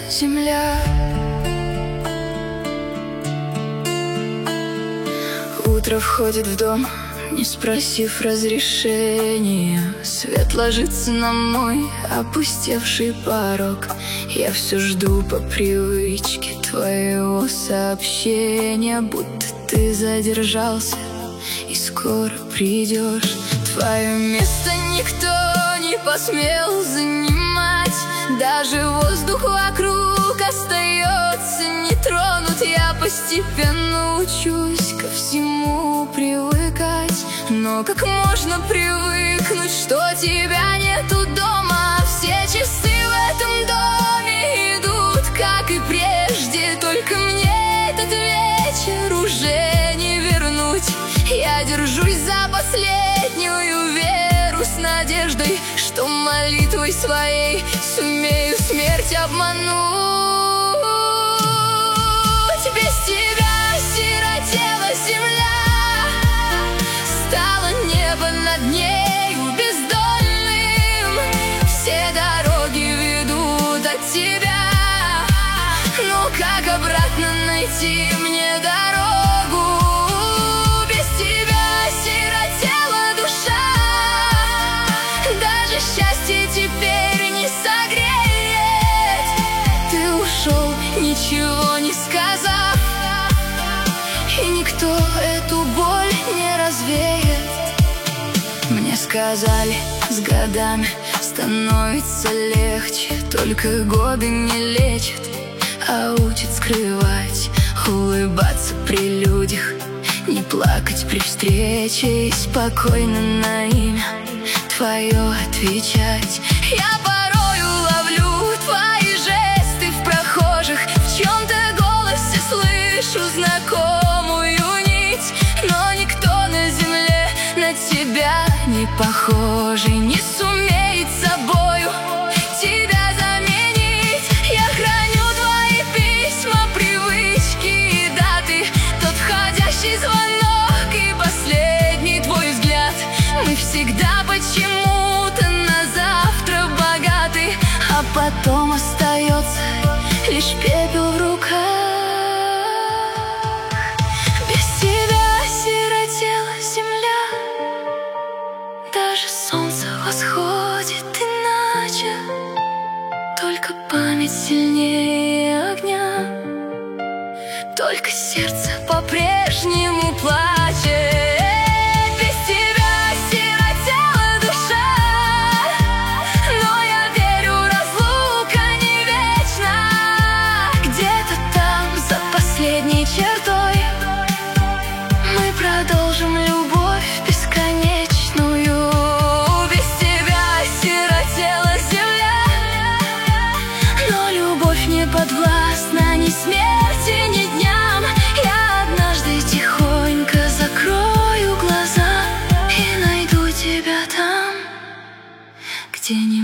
земля. Утро входит в дом, не спросив разрешения. Свет ложится на мой опустевший порог. Я все жду по привычке твоего сообщения, будто ты задержался и скоро придешь. Твое место никто не посмел занимать, даже воздух вокруг остается нетронут. Я постепенно учусь ко всему привыкать. Но как можно привыкнуть, что тебя нету дома? Все часы в этом доме идут, как и прежде, только мне этот вечер уже не вернуть. Я держусь за последнюю веру с надеждой, что молитвой своей сумею смерть обмануть. Без тебя сиротела земля, стало небо над нею бездонным. Все дороги ведут от тебя, но как обратно найти мне дорогу? Без тебя сиротела душа, даже счастье теперь не согреет. Ты ушел, ничего не сказав, и никто эту боль не развеет. Мне сказали, с годами становится легче, только годы не лечат, а учат скрывать, улыбаться при людях, не плакать при встрече и спокойно на имя твое отвечать. Я порою ловлю твои жесты в прохожих, в чьем-то голосе слышу знакомую нить, но никто на земле на тебя не похожий не сумеет собою тебя заменить. Я храню твои письма, привычки и даты, тот входящий звонок и последний твой взгляд. Мы всегда почему-то на завтра богаты, а потом остается лишь пепел в руках. Без тебя сиротела земля, даже солнце восходит иначе, только память сильнее огня, только сердце по-прежнему плачет. Без тебя сиротела душа, но я верю, разлука не вечна. Где-то там, за последней чертой, мы продолжим любовь бесконечную. Без тебя сиротела земля, но любовь не подвластна ни смерти, ни дням. Я однажды тихонько закрою глаза и найду тебя там, где не